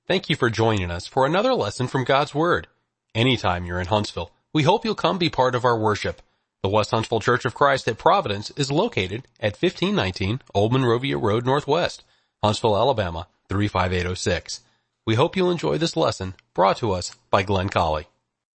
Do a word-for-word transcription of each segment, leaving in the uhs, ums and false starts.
Thank you for joining us for another lesson from God's Word. Anytime you're in Huntsville, we hope you'll come be part of our worship. The West Huntsville Church of Christ at Providence is located at fifteen nineteen Old Monrovia Road Northwest, Huntsville, Alabama, three five eight oh six. We hope you'll enjoy this lesson brought to us by Glenn Colley.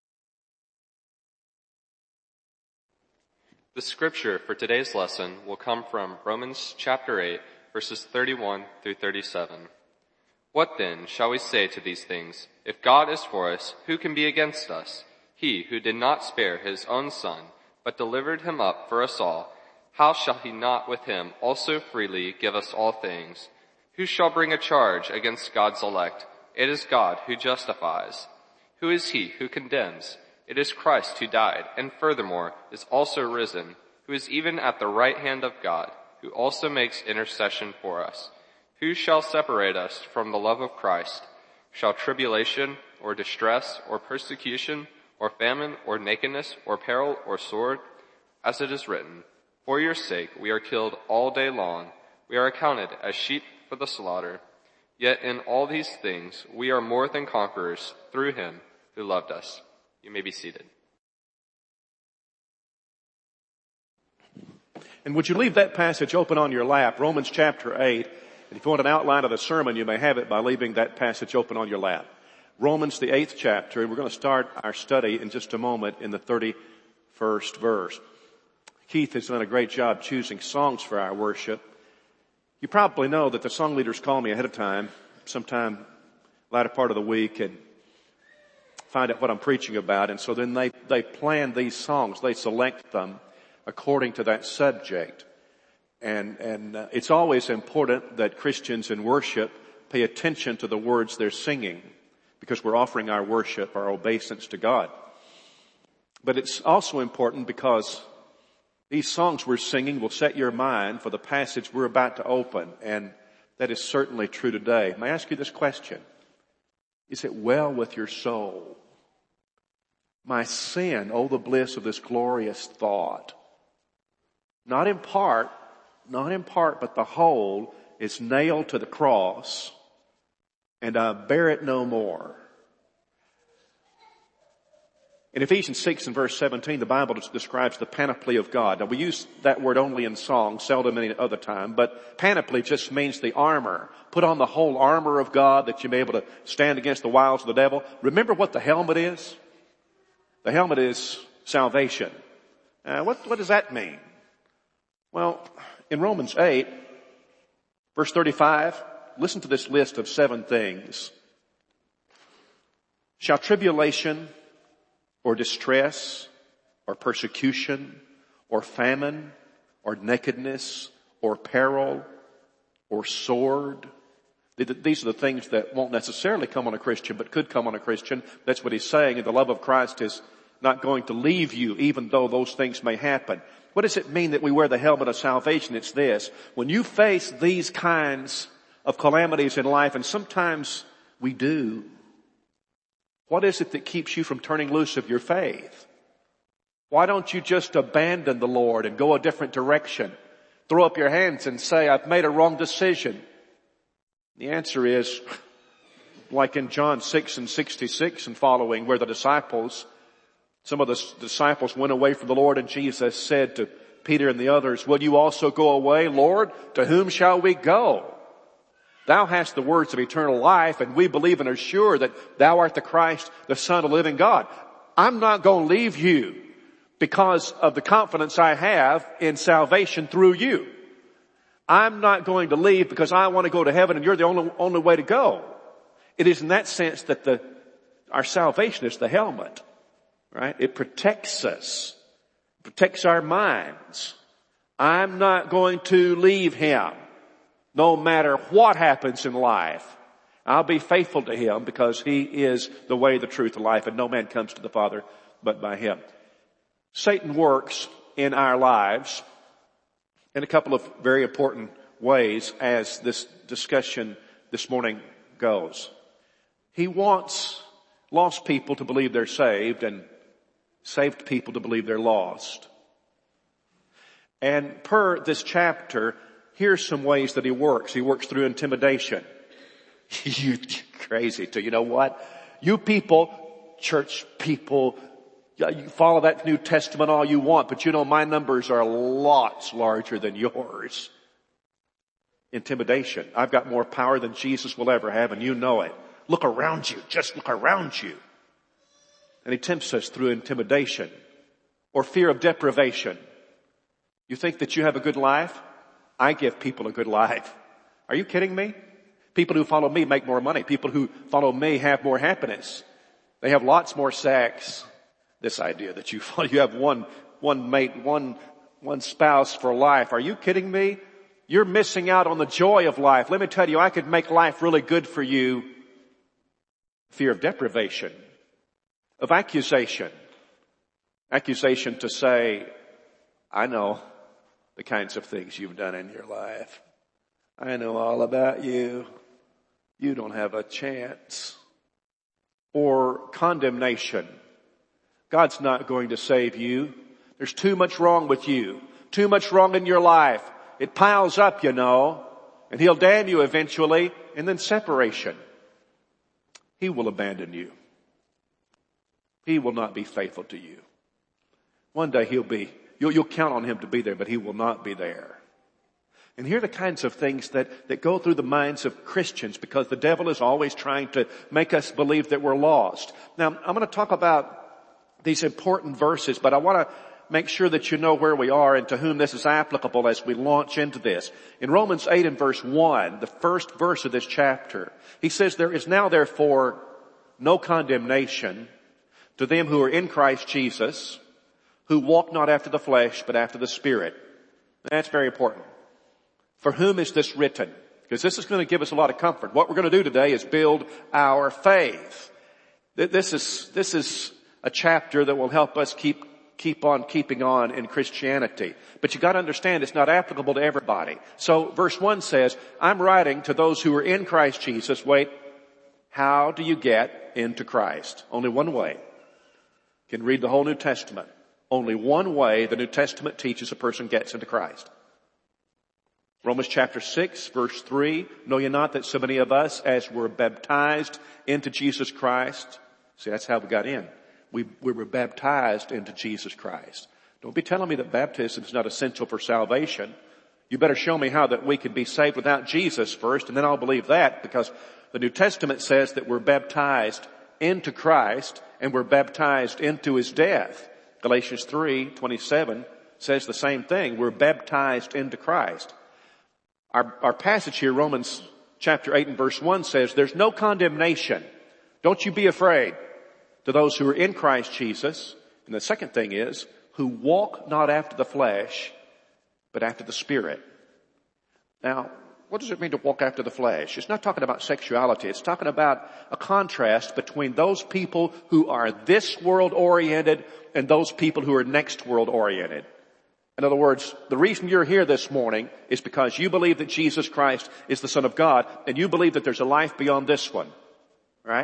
The scripture for today's lesson will come from Romans chapter eight, verses thirty-one through thirty-seven. What then shall we say to these things? If God is for us, who can be against us? He who did not spare his own son, but delivered him up for us all, how shall he not with him also freely give us all things? Who shall bring a charge against God's elect? It is God who justifies. Who is he who condemns? It is Christ who died, and furthermore is also risen, who is even at the right hand of God, who also makes intercession for us. Who shall separate us from the love of Christ? Shall tribulation, or distress, or persecution, or famine, or nakedness, or peril, or sword? As it is written, for your sake we are killed all day long. We are accounted as sheep for the slaughter. Yet in all these things we are more than conquerors through him who loved us. You may be seated. And would you leave that passage open on your lap, Romans chapter eight. And if you want an outline of the sermon, you may have it by leaving that passage open on your lap. Romans, the eighth chapter, and we're going to start our study in just a moment in the thirty-first verse. Keith has done a great job choosing songs for our worship. You probably know that the song leaders call me ahead of time, sometime latter part of the week, and find out what I'm preaching about. And so then they, they plan these songs. They select them according to that subject. And, and uh, it's always important that Christians in worship pay attention to the words they're singing, because we're offering our worship, our obeisance to God. But it's also important because these songs we're singing will set your mind for the passage we're about to open. And that is certainly true today. May I ask you this question? Is it well with your soul? My sin, oh the bliss of this glorious thought. Not in part, not in part, but the whole is nailed to the cross, and I bear it no more. In Ephesians six and verse seventeen, the Bible describes the panoply of God. Now we use that word only in song, seldom any other time, but panoply just means the armor. Put on the whole armor of God that you may be able to stand against the wiles of the devil. Remember what the helmet is? The helmet is salvation. Uh, what, what does that mean? Well, in Romans eight, verse thirty-five, listen to this list of seven things. Shall tribulation or distress or persecution or famine or nakedness or peril or sword? These are the things that won't necessarily come on a Christian, but could come on a Christian. That's what he's saying. And the love of Christ is not going to leave you, even though those things may happen. What does it mean that we wear the helmet of salvation? It's this. When you face these kinds of calamities in life, and sometimes we do, what is it that keeps you from turning loose of your faith? Why don't you just abandon the Lord and go a different direction? Throw up your hands and say, I've made a wrong decision. The answer is, like in John six and sixty-six and following, where the disciples Some of the disciples went away from the Lord, and Jesus said to Peter and the others, will you also go away, Lord? To whom shall we go? Thou hast the words of eternal life, and we believe and are sure that thou art the Christ, the Son of the living God. I'm not going to leave you because of the confidence I have in salvation through you. I'm not going to leave because I want to go to heaven and you're the only, only way to go. It is in that sense that the, our salvation is the helmet. Right? It protects us, protects our minds. I'm not going to leave him no matter what happens in life. I'll be faithful to him because he is the way, the truth, the life, and no man comes to the Father but by him. Satan works in our lives in a couple of very important ways as this discussion this morning goes. He wants lost people to believe they're saved and saved people to believe they're lost. And per this chapter, here's some ways that he works. He works through intimidation. You crazy too. You know what? You people, church people, you follow that New Testament all you want, but you know my numbers are lots larger than yours. Intimidation. I've got more power than Jesus will ever have, and you know it. Look around you. Just look around you. And he tempts us through intimidation or fear of deprivation. You think that you have a good life? I give people a good life. Are you kidding me? People who follow me make more money. People who follow me have more happiness. They have lots more sex. This idea that you follow, you have one, one mate, one, one spouse for life. Are you kidding me? You're missing out on the joy of life. Let me tell you, I could make life really good for you. Fear of deprivation, of accusation. Accusation to say, I know the kinds of things you've done in your life. I know all about you. You don't have a chance. Or condemnation. God's not going to save you. There's too much wrong with you. Too much wrong in your life. It piles up, you know. And He'll damn you eventually. And then separation. He will abandon you. He will not be faithful to you. One day He'll be, you'll, you'll count on Him to be there, but He will not be there. And here are the kinds of things that, that go through the minds of Christians because the devil is always trying to make us believe that we're lost. Now, I'm going to talk about these important verses, but I want to make sure that you know where we are and to whom this is applicable as we launch into this. In Romans eight and verse one, the first verse of this chapter, he says, there is now therefore no condemnation to them who are in Christ Jesus, who walk not after the flesh, but after the Spirit. That's very important. For whom is this written? Because this is going to give us a lot of comfort. What we're going to do today is build our faith. This is, this is a chapter that will help us keep, keep on keeping on in Christianity. But you got to understand it's not applicable to everybody. So verse one says, I'm writing to those who are in Christ Jesus. Wait, how do you get into Christ? Only one way. You can read the whole New Testament. Only one way the New Testament teaches a person gets into Christ. Romans chapter six, verse three, know ye not that so many of us, as were baptized into Jesus Christ, see, that's how we got in. We, we were baptized into Jesus Christ. Don't be telling me that baptism is not essential for salvation. You better show me how that we can be saved without Jesus first, and then I'll believe that, because the New Testament says that we're baptized into Christ, and we're baptized into His death. Galatians three twenty-seven says the same thing. We're baptized into Christ. Our, our passage here, Romans chapter eight and verse one says, there's no condemnation. Don't you be afraid to those who are in Christ Jesus. And the second thing is, who walk not after the flesh, but after the Spirit. Now, what does it mean to walk after the flesh? It's not talking about sexuality. It's talking about a contrast between those people who are this world oriented and those people who are next world oriented. In other words, the reason you're here this morning is because you believe that Jesus Christ is the Son of God, and you believe that there's a life beyond this one. Right?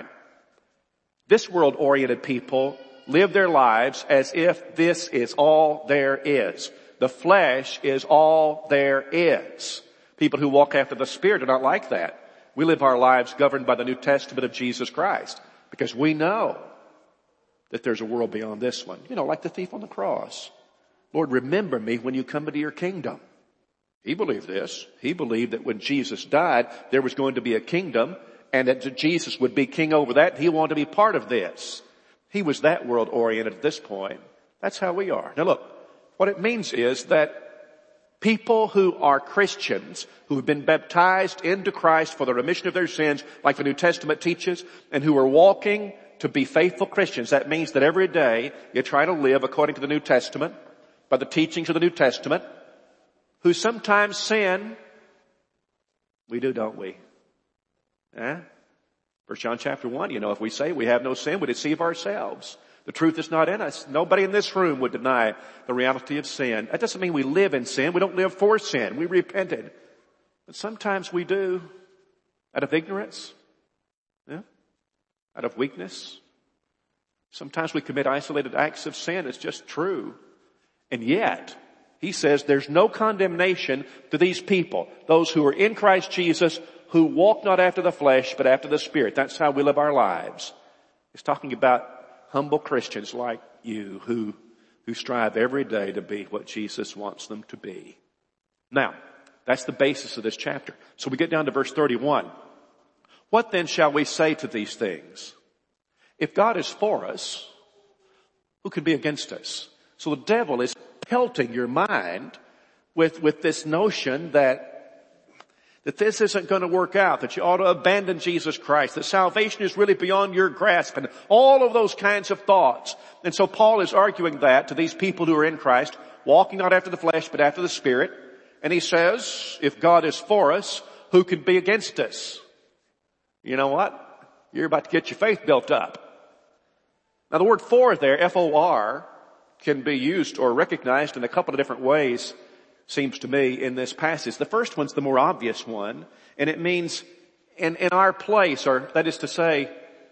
This world-oriented people live their lives as if this is all there is. The flesh is all there is. People who walk after the Spirit are not like that. We live our lives governed by the New Testament of Jesus Christ because we know that there's a world beyond this one. You know, like the thief on the cross. Lord, remember me when you come into your kingdom. He believed this. He believed that when Jesus died, there was going to be a kingdom and that Jesus would be king over that. He wanted to be part of this. He was that world oriented at this point. That's how we are. Now look, what it means is that people who are Christians, who have been baptized into Christ for the remission of their sins, like the New Testament teaches, and who are walking to be faithful Christians, that means that every day you try to live according to the New Testament, by the teachings of the New Testament, who sometimes sin. We do, don't we? Eh? First John chapter one, you know, if we say we have no sin, we deceive ourselves. The truth is not in us. Nobody in this room would deny the reality of sin. That doesn't mean we live in sin. We don't live for sin. We repented. But sometimes we do out of ignorance, yeah? Out of weakness. Sometimes we commit isolated acts of sin. It's just true. And yet, He says there's no condemnation to these people, those who are in Christ Jesus, who walk not after the flesh, but after the Spirit. That's how we live our lives. He's talking about humble Christians like you who, who strive every day to be what Jesus wants them to be. Now, that's the basis of this chapter. So we get down to verse thirty-one. What then shall we say to these things? If God is for us, who can be against us? So the devil is pelting your mind with, with this notion that that this isn't going to work out, that you ought to abandon Jesus Christ, that salvation is really beyond your grasp, and all of those kinds of thoughts. And so Paul is arguing that to these people who are in Christ, walking not after the flesh, but after the Spirit. And he says, if God is for us, who can be against us? You know what? You're about to get your faith built up. Now the word for there, F O R, can be used or recognized in a couple of different ways, seems to me, in this passage. The first one's the more obvious one, and it means in, in our place, or that is to say,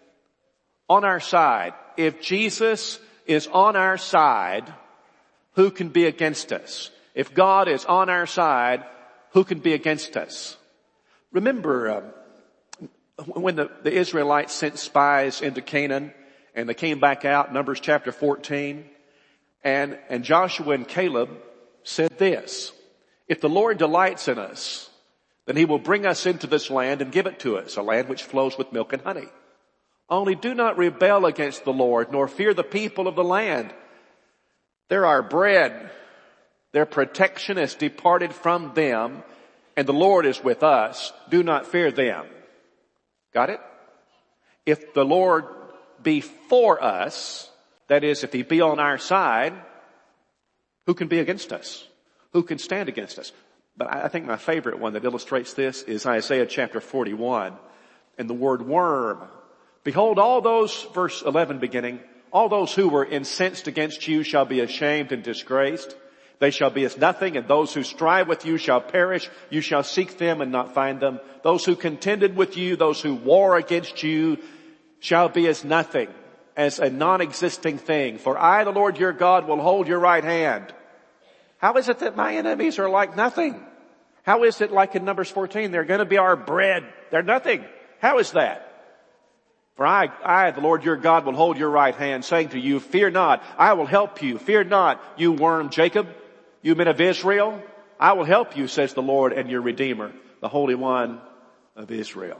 on our side. If Jesus is on our side, who can be against us? If God is on our side, who can be against us? Remember, um, when the, the Israelites sent spies into Canaan, and they came back out, Numbers chapter fourteen, and, and Joshua and Caleb said this, if the Lord delights in us, then he will bring us into this land and give it to us, a land which flows with milk and honey. Only do not rebel against the Lord, nor fear the people of the land. They're our bread. Their protection has departed from them, and the Lord is with us. Do not fear them. Got it? If the Lord be for us, that is, if he be on our side, who can be against us? Who can stand against us? But I think my favorite one that illustrates this is Isaiah chapter forty-one and the word worm. Behold, all those, verse eleven beginning, all those who were incensed against you shall be ashamed and disgraced. They shall be as nothing, and those who strive with you shall perish. You shall seek them and not find them. Those who contended with you, those who war against you, shall be as nothing, as a non-existing thing. For I, the Lord your God, will hold your right hand. How is it that my enemies are like nothing? How is it like in Numbers fourteen, they're going to be our bread? They're nothing. How is that? For I, I, the Lord your God, will hold your right hand, saying to you, fear not, I will help you. Fear not, you worm Jacob, you men of Israel. I will help you, says the Lord and your Redeemer, the Holy One of Israel.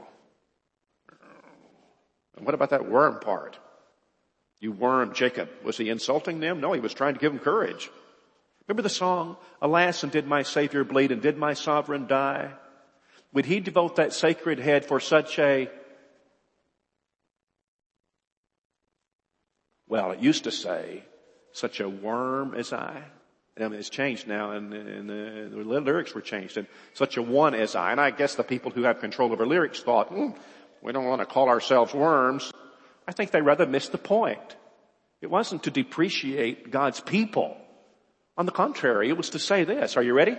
And what about that worm part? You worm Jacob. Was he insulting them? No, he was trying to give them courage. Remember the song, alas, and did my Savior bleed, and did my sovereign die? Would he devote that sacred head for such a, well, it used to say, such a worm as I? I mean, it's changed now, and, and the, the lyrics were changed, and such a one as I. And I guess the people who have control over lyrics thought, hmm, we don't want to call ourselves worms. I think they rather missed the point. It wasn't to depreciate God's people. On the contrary, it was to say this. Are you ready?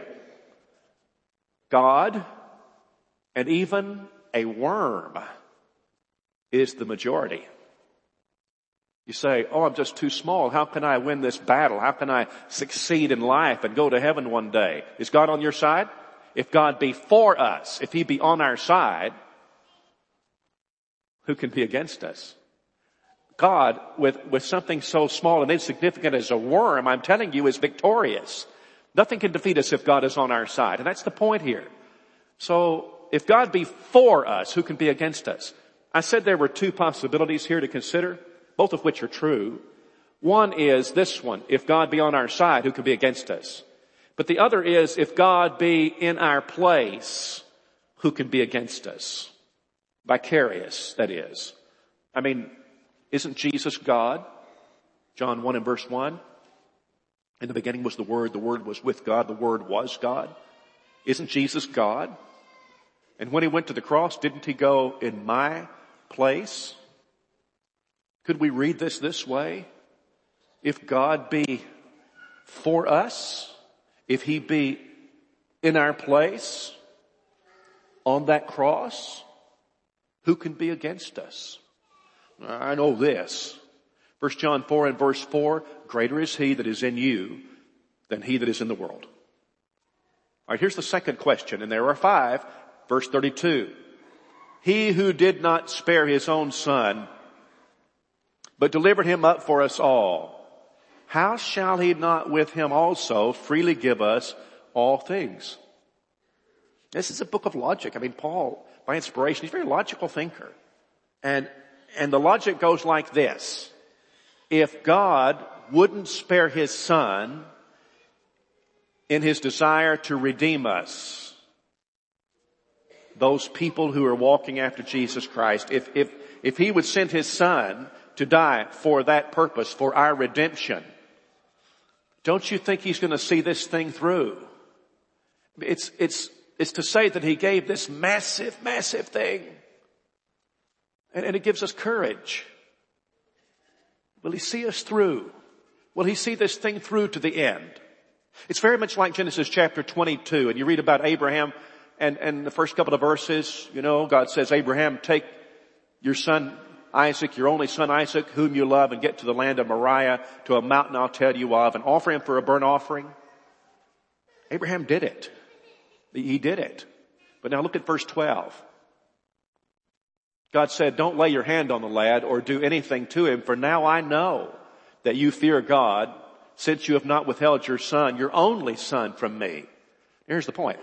God and even a worm is the majority. You say, oh, I'm just too small. How can I win this battle? How can I succeed in life and go to heaven one day? Is God on your side? If God be for us, if he be on our side, who can be against us? God, with, with something so small and insignificant as a worm, I'm telling you, is victorious. Nothing can defeat us if God is on our side. And that's the point here. So, if God be for us, who can be against us? I said there were two possibilities here to consider, both of which are true. One is this one, if God be on our side, who can be against us? But the other is, if God be in our place, who can be against us? Vicarious, that is. I mean, isn't Jesus God? John one and verse one. In the beginning was the Word, the Word was with God, the Word was God. Isn't Jesus God? And when he went to the cross, didn't he go in my place? Could we read this this way? If God be for us, if he be in our place on that cross, who can be against us? I know this. First John four and verse four, greater is he that is in you than he that is in the world. All right, here's the second question, and there are five. Verse thirty-two. He who did not spare his own son, but delivered him up for us all, how shall he not with him also freely give us all things? This is a book of logic. I mean, Paul, by inspiration, he's a very logical thinker. And, and the logic goes like this. If God wouldn't spare his son in his desire to redeem us, those people who are walking after Jesus Christ, if, if, if he would send his son to die for that purpose, for our redemption, don't you think he's going to see this thing through? It's, it's, it's to say that he gave this massive, massive thing. And, and it gives us courage. Will he see us through? Will he see this thing through to the end? It's very much like Genesis chapter twenty-two, and you read about Abraham, and, and the first couple of verses, you know, God says, Abraham, take your son Isaac, your only son Isaac, whom you love, and get to the land of Moriah, to a mountain I'll tell you of, and offer him for a burnt offering. Abraham did it. He did it. But now look at verse twelve. God said, don't lay your hand on the lad or do anything to him, for now I know that you fear God, since you have not withheld your son, your only son, from me. Here's the point.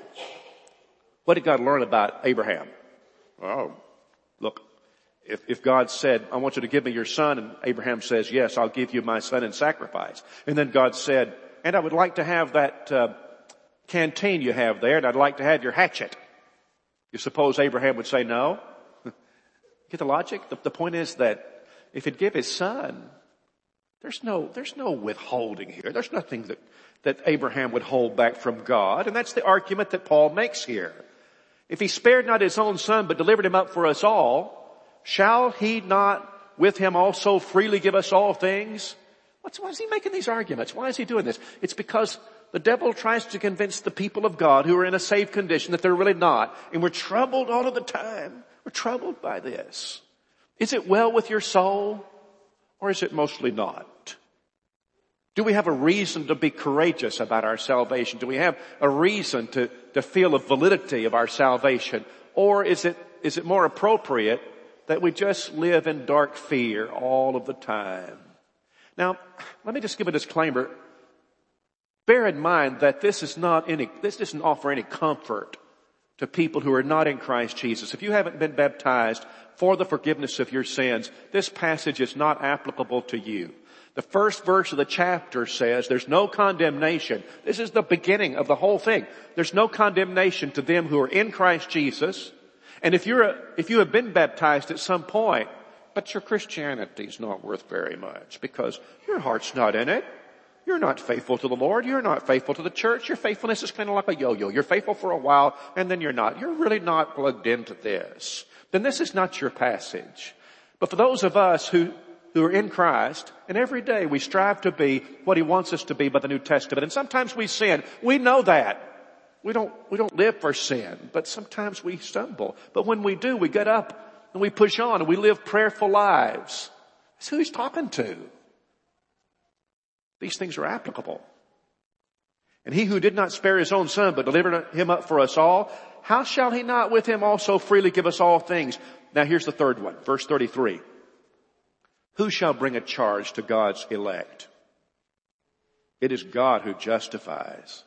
What did God learn about Abraham? Oh, look, if, if God said, I want you to give me your son, and Abraham says, yes, I'll give you my son in sacrifice. And then God said, and I would like to have that uh, canteen you have there, and I'd like to have your hatchet. You suppose Abraham would say no? Get the logic? The, the point is that if he'd give his son, there's no, there's no withholding here. There's nothing that, that Abraham would hold back from God. And that's the argument that Paul makes here. If he spared not his own son, but delivered him up for us all, shall he not with him also freely give us all things? What's, why is he making these arguments? Why is he doing this? It's because the devil tries to convince the people of God who are in a saved condition that they're really not. And we're troubled all of the time. We're troubled by this. Is it well with your soul, or is it mostly not? Do we have a reason to be courageous about our salvation? Do we have a reason to, to feel the validity of our salvation? Or is it, is it more appropriate that we just live in dark fear all of the time? Now, let me just give a disclaimer. Bear in mind that this is not any, this doesn't offer any comfort to people who are not in Christ Jesus. If you haven't been baptized for the forgiveness of your sins, this passage is not applicable to you. The first verse of the chapter says there's no condemnation. This is the beginning of the whole thing. There's no condemnation to them who are in Christ Jesus. And if you're a, if you have been baptized at some point, but your Christianity's not worth very much because your heart's not in it. You're not faithful to the Lord. You're not faithful to the church. Your faithfulness is kind of like a yo-yo. You're faithful for a while and then you're not. You're really not plugged into this. Then this is not your passage. But for those of us who, who are in Christ, and every day we strive to be what He wants us to be by the New Testament. And sometimes we sin. We know that. We don't, we don't live for sin, but sometimes we stumble. But when we do, we get up and we push on and we live prayerful lives. That's who He's talking to. These things are applicable. And He who did not spare His own Son, but delivered Him up for us all, how shall He not with Him also freely give us all things? Now here's the third one, verse thirty-three. Who shall bring a charge to God's elect? It is God who justifies.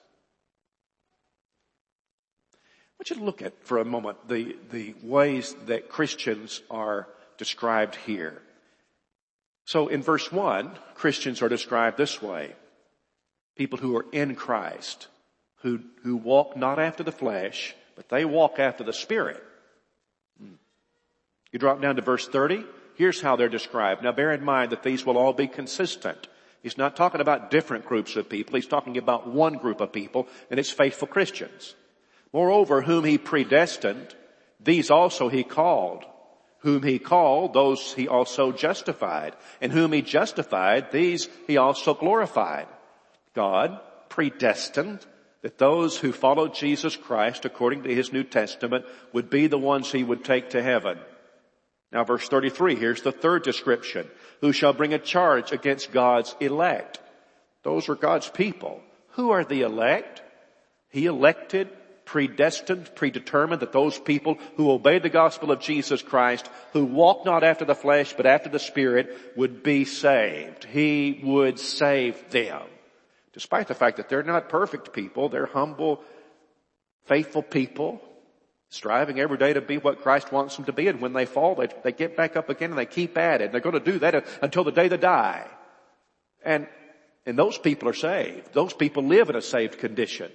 I want you to look at for a moment the, the ways that Christians are described here. So in verse one, Christians are described this way. People who are in Christ, who, who walk not after the flesh, but they walk after the Spirit. You drop down to verse thirty. Here's how they're described. Now bear in mind that these will all be consistent. He's not talking about different groups of people. He's talking about one group of people, and it's faithful Christians. Moreover, whom He predestined, these also He called. Whom He called, those He also justified. And whom He justified, these He also glorified. God predestined that those who followed Jesus Christ according to His New Testament would be the ones He would take to heaven. Now verse thirty-three, here's the third description. Who shall bring a charge against God's elect? Those are God's people. Who are the elect? He elected, predestined, predetermined that those people who obeyed the gospel of Jesus Christ, who walk not after the flesh but after the Spirit, would be saved. He would save them. Despite the fact that they're not perfect people, they're humble, faithful people, striving every day to be what Christ wants them to be. And when they fall, they, they get back up again and they keep at it. And they're going to do that until the day they die. And, and those people are saved. Those people live in a saved condition.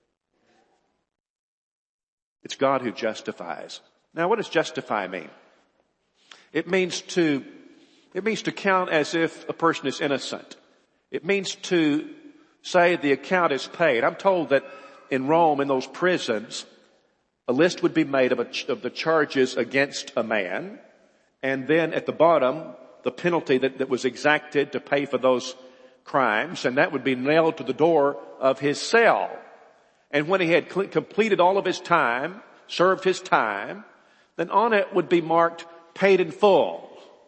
It's God who justifies. Now, what does justify mean? It means to, it means to count as if a person is innocent. It means to say the account is paid. I'm told that in Rome, in those prisons, a list would be made of, a, of the charges against a man, and then at the bottom, the penalty that, that was exacted to pay for those crimes, and that would be nailed to the door of his cell. And when he had cl- completed all of his time, served his time, then on it would be marked paid in full.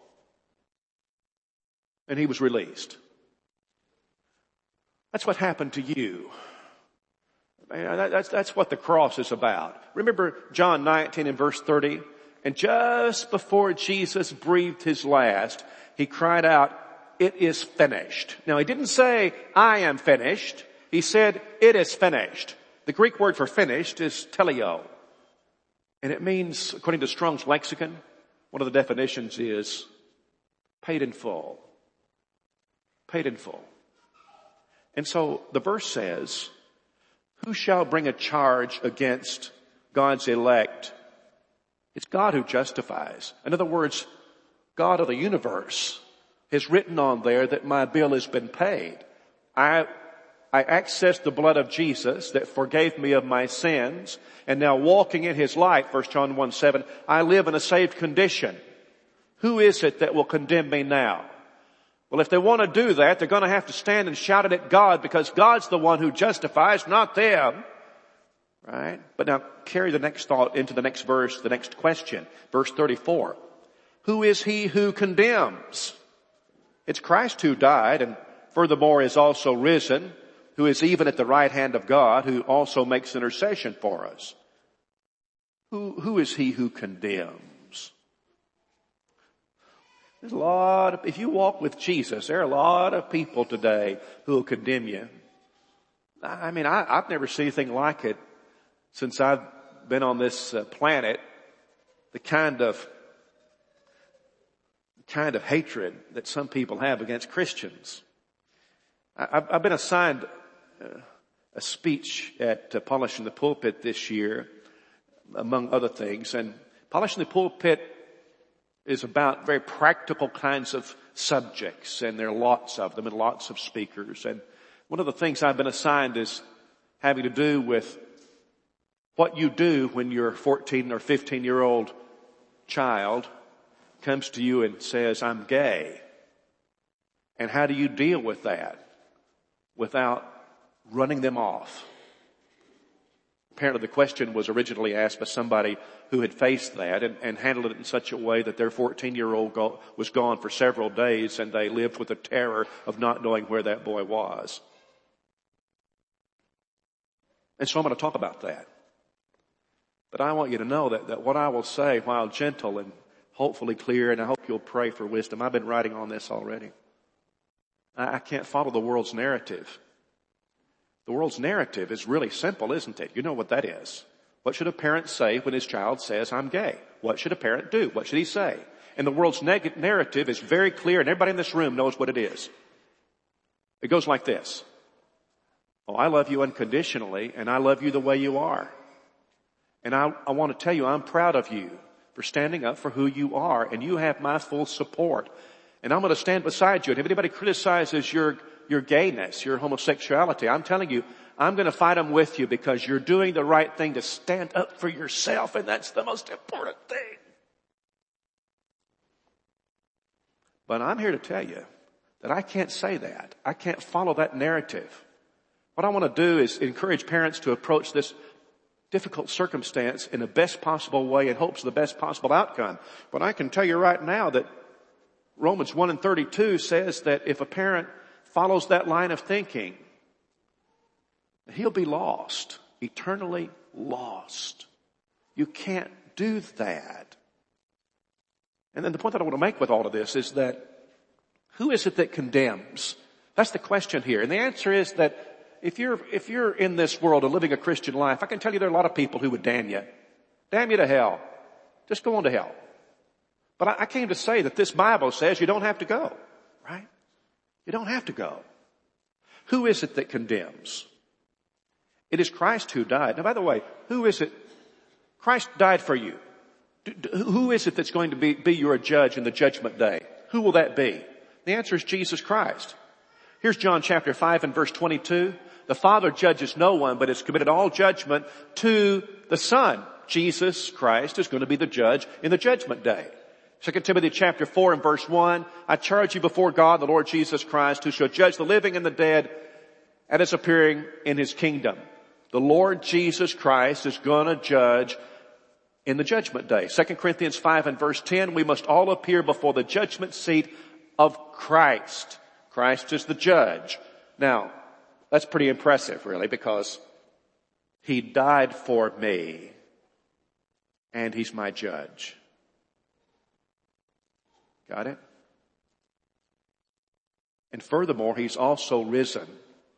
And he was released. That's what happened to you. That's, that's what the cross is about. Remember John nineteen and verse thirty? And just before Jesus breathed his last, he cried out, "It is finished." Now he didn't say, "I am finished." He said, "It is finished." The Greek word for finished is teleo. And it means, according to Strong's lexicon, one of the definitions is paid in full. Paid in full. And so the verse says, who shall bring a charge against God's elect? It's God who justifies. In other words, God of the universe has written on there that my bill has been paid. I, I accessed the blood of Jesus that forgave me of my sins, and now walking in his light, First John one seven, I live in a saved condition. Who is it that will condemn me now? Well, if they want to do that, they're going to have to stand and shout it at God, because God's the one who justifies, not them. Right? But now carry the next thought into the next verse, the next question. Verse thirty-four. Who is he who condemns? It's Christ who died and furthermore is also risen, who is even at the right hand of God, who also makes intercession for us. Who, who is he who condemns? There's a lot of, if you walk with Jesus, there are a lot of people today who will condemn you. I mean, I, I've never seen anything like it since I've been on this uh, planet. The kind of, kind of hatred that some people have against Christians. I, I've, I've been assigned uh, a speech at uh, Polishing the Pulpit this year, among other things, and Polishing the Pulpit is about very practical kinds of subjects, and there are lots of them and lots of speakers. And one of the things I've been assigned is having to do with what you do when your fourteen or fifteen year old child comes to you and says, "I'm gay." And how do you deal with that without running them off? Apparently the question was originally asked by somebody who had faced that and, and handled it in such a way that their fourteen-year-old go, was gone for several days, and they lived with the terror of not knowing where that boy was. And so I'm going to talk about that. But I want you to know that, that what I will say, while gentle and hopefully clear, and I hope you'll pray for wisdom. I've been writing on this already. I, I can't follow the world's narrative. The world's narrative is really simple, isn't it? You know what that is. What should a parent say when his child says, "I'm gay"? What should a parent do? What should he say? And the world's neg- narrative is very clear, and everybody in this room knows what it is. It goes like this. Oh, I love you unconditionally, and I love you the way you are. And I, I want to tell you, I'm proud of you for standing up for who you are, and you have my full support. And I'm going to stand beside you. And if anybody criticizes your your gayness, your homosexuality, I'm telling you, I'm going to fight them with you, because you're doing the right thing to stand up for yourself, and that's the most important thing. But I'm here to tell you that I can't say that. I can't follow that narrative. What I want to do is encourage parents to approach this difficult circumstance in the best possible way in hopes of the best possible outcome. But I can tell you right now that Romans one and thirty-two says that if a parent follows that line of thinking, He'll be lost, eternally lost. You can't do that. And then the point that I want to make with all of this is that who is it that condemns? That's the question here. And the answer is that if you're, if you're in this world and living a Christian life, I can tell you there are a lot of people who would damn you. Damn you to hell. Just go on to hell. But I, I came to say that this Bible says you don't have to go, right? You don't have to go. Who is it that condemns? It is Christ who died. Now, by the way, who is it? Christ died for you. Who is it that's going to be, be your judge in the judgment day? Who will that be? The answer is Jesus Christ. Here's John chapter five and verse twenty-two. The Father judges no one, but has committed all judgment to the Son. Jesus Christ is going to be the judge in the judgment day. Second Timothy chapter four and verse one. I charge you before God, the Lord Jesus Christ, who shall judge the living and the dead at his appearing in his kingdom. The Lord Jesus Christ is going to judge in the judgment day. Second Corinthians five and verse ten, we must all appear before the judgment seat of Christ. Christ is the judge. Now, that's pretty impressive, really, because he died for me and he's my judge. Got it? And furthermore, he's also risen.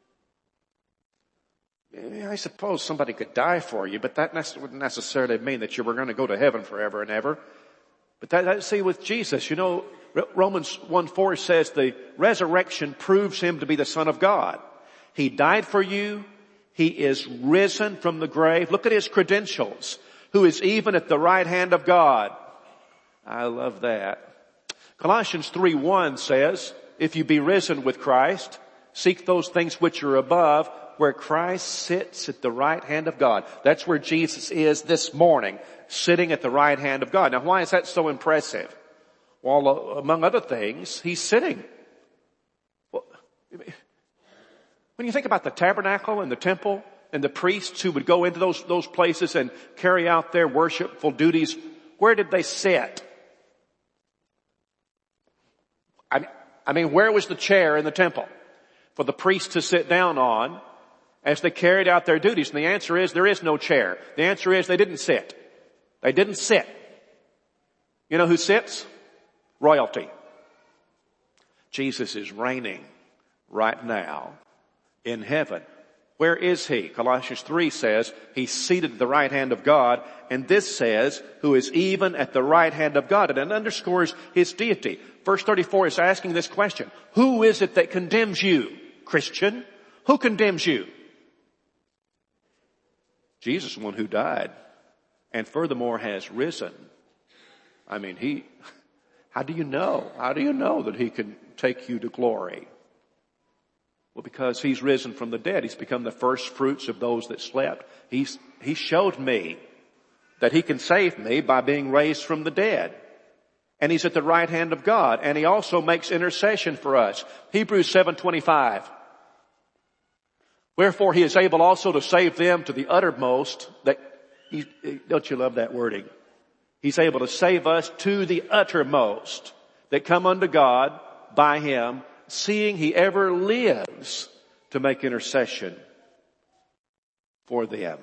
I suppose somebody could die for you, but that wouldn't necessarily mean that you were going to go to heaven forever and ever. But that, that see, with Jesus, you know, Romans one four says the resurrection proves him to be the Son of God. He died for you. He is risen from the grave. Look at his credentials. Who is even at the right hand of God. I love that. Colossians three one says, if you be risen with Christ, seek those things which are above, where Christ sits at the right hand of God. That's where Jesus is this morning, sitting at the right hand of God. Now, why is that so impressive? Well, among other things, he's sitting. Well, when you think about the tabernacle and the temple and the priests who would go into those, those places and carry out their worshipful duties, where did they sit? I, I mean, where was the chair in the temple for the priests to sit down on as they carried out their duties? And the answer is there is no chair. The answer is they didn't sit. They didn't sit. You know who sits? Royalty. Jesus is reigning right now in heaven. Where is he? Colossians three says he's seated at the right hand of God, and this says who is even at the right hand of God, and it underscores his deity. Verse thirty-four is asking this question. Who is it that condemns you, Christian? Who condemns you? Jesus, the one who died and furthermore has risen. I mean, he, how do you know? How do you know that he can take you to glory? Well, because he's risen from the dead. He's become the first fruits of those that slept. He's, he showed me that he can save me by being raised from the dead. And he's at the right hand of God. And he also makes intercession for us. Hebrews seven twenty-five. Wherefore he is able also to save them to the uttermost. That, he, don't you love that wording? He's able to save us to the uttermost that come unto God by him, seeing he ever lives to make intercession for them.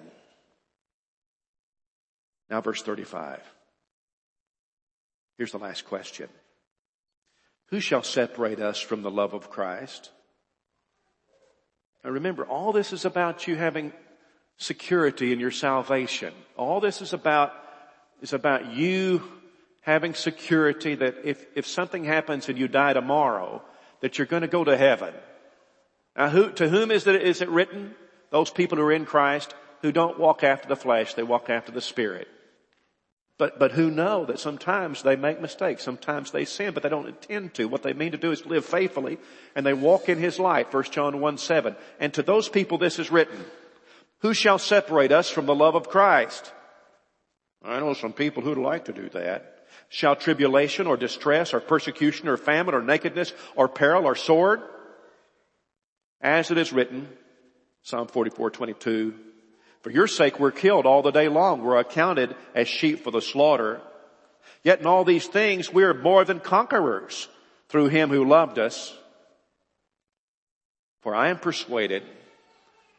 Now verse thirty-five. Here's the last question. Who shall separate us from the love of Christ? Now remember, all this is about you having security in your salvation. All this is about, is about you having security that if, if something happens and you die tomorrow, that you're going to go to heaven. Now who, to whom is it, is it written? Those people who are in Christ who don't walk after the flesh, they walk after the Spirit. But, but who know that sometimes they make mistakes, sometimes they sin, but they don't intend to. What they mean to do is live faithfully, and they walk in his light, First John one seven. And to those people this is written, who shall separate us from the love of Christ? I know some people who'd like to do that. Shall tribulation or distress or persecution or famine or nakedness or peril or sword? As it is written, Psalm forty-four twenty-two, for your sake we're killed all the day long. We're accounted as sheep for the slaughter. Yet in all these things we are more than conquerors through him who loved us. For I am persuaded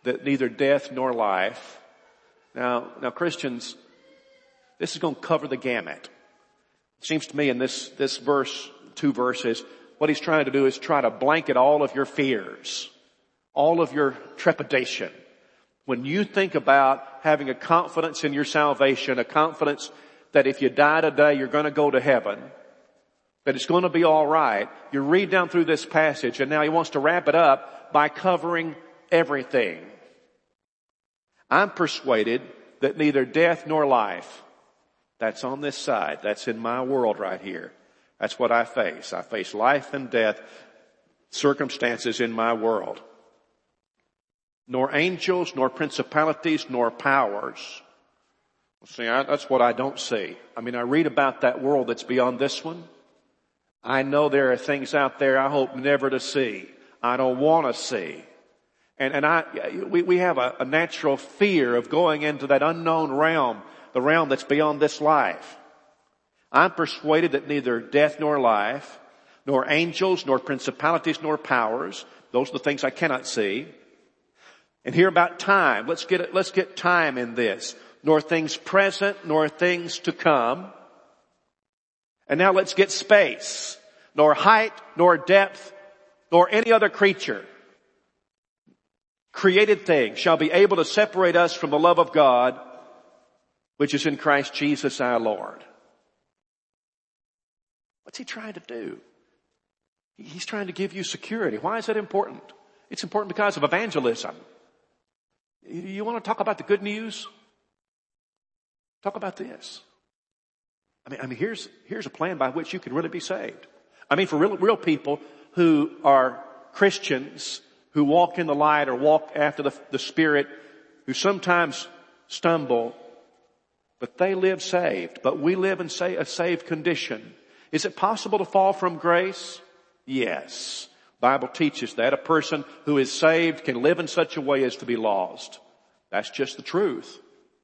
that neither death nor life. Now, now Christians, this is going to cover the gamut. It seems to me in this, this verse, two verses, what he's trying to do is try to blanket all of your fears, all of your trepidation. When you think about having a confidence in your salvation, a confidence that if you die today, you're going to go to heaven, that it's going to be all right, you read down through this passage, and now he wants to wrap it up by covering everything. I'm persuaded that neither death nor life, that's on this side, that's in my world right here. That's what I face. I face life and death, circumstances in my world. Nor angels, nor principalities, nor powers. Well, see, I, that's what I don't see. I mean, I read about that world that's beyond this one. I know there are things out there I hope never to see. I don't want to see. And, and I, we, we have a, a natural fear of going into that unknown realm, the realm that's beyond this life. I'm persuaded that neither death nor life, nor angels, nor principalities, nor powers, those are the things I cannot see. And here about time, let's get, let's get time in this. Nor things present, nor things to come. And now let's get space. Nor height, nor depth, nor any other creature, created thing, shall be able to separate us from the love of God, which is in Christ Jesus our Lord. What's he trying to do? He's trying to give you security. Why is that important? It's important because of evangelism. You want to talk about the good news? Talk about this. I mean, I mean, here's, here's a plan by which you can really be saved. I mean, for real, real people who are Christians, who walk in the light or walk after the, the Spirit, who sometimes stumble, but they live saved. But we live in say, a saved condition. Is it possible to fall from grace? Yes. The Bible teaches that. A person who is saved can live in such a way as to be lost. That's just the truth.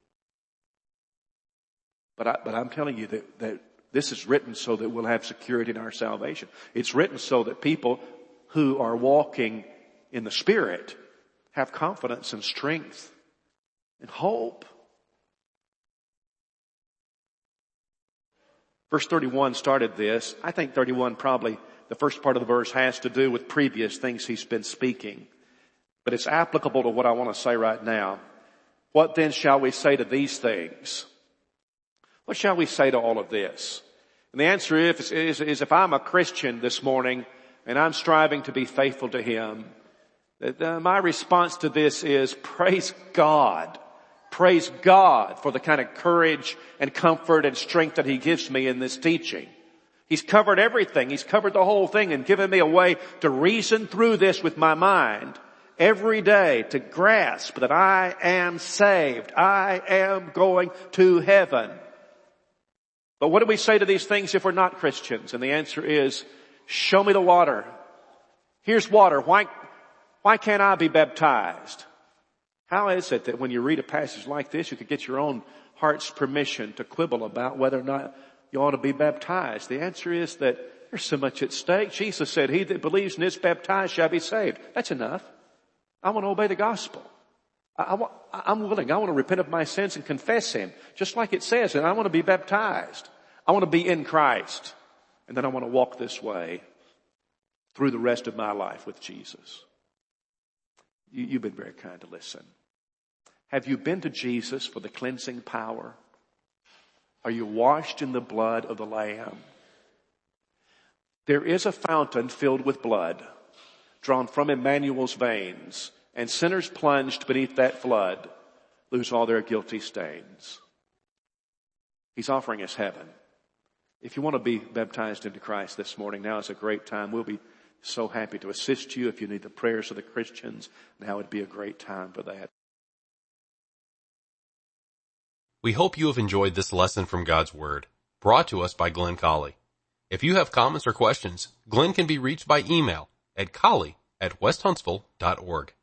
But, I, but I'm telling you that, that this is written so that we'll have security in our salvation. It's written so that people who are walking in the Spirit have confidence and strength and hope. Verse thirty-one started this. I think thirty-one probably, the first part of the verse has to do with previous things he's been speaking. But it's applicable to what I want to say right now. What then shall we say to these things? What shall we say to all of this? And the answer is, is, is if I'm a Christian this morning and I'm striving to be faithful to Him, that, uh, my response to this is praise God. Praise God for the kind of courage and comfort and strength that He gives me in this teaching. He's covered everything. He's covered the whole thing and given me a way to reason through this with my mind every day, to grasp that I am saved. I am going to heaven. But what do we say to these things if we're not Christians? And the answer is, show me the water. Here's water. Why, why can't I be baptized? How is it that when you read a passage like this, you could get your own heart's permission to quibble about whether or not you ought to be baptized? The answer is that there's so much at stake. Jesus said, he that believes and is baptized shall be saved. That's enough. I want to obey the gospel. I, I want, I'm willing. I want to repent of my sins and confess Him, just like it says, and I want to be baptized. I want to be in Christ. And then I want to walk this way through the rest of my life with Jesus. You, you've been very kind to listen. Have you been to Jesus for the cleansing power? Are you washed in the blood of the Lamb? There is a fountain filled with blood drawn from Emmanuel's veins, and sinners plunged beneath that flood lose all their guilty stains. He's offering us heaven. If you want to be baptized into Christ this morning, now is a great time. We'll be so happy to assist you if you need the prayers of the Christians. Now would be a great time for that. We hope you have enjoyed this lesson from God's Word, brought to us by Glenn Colley. If you have comments or questions, Glenn can be reached by email at colley at west huntsville dot org.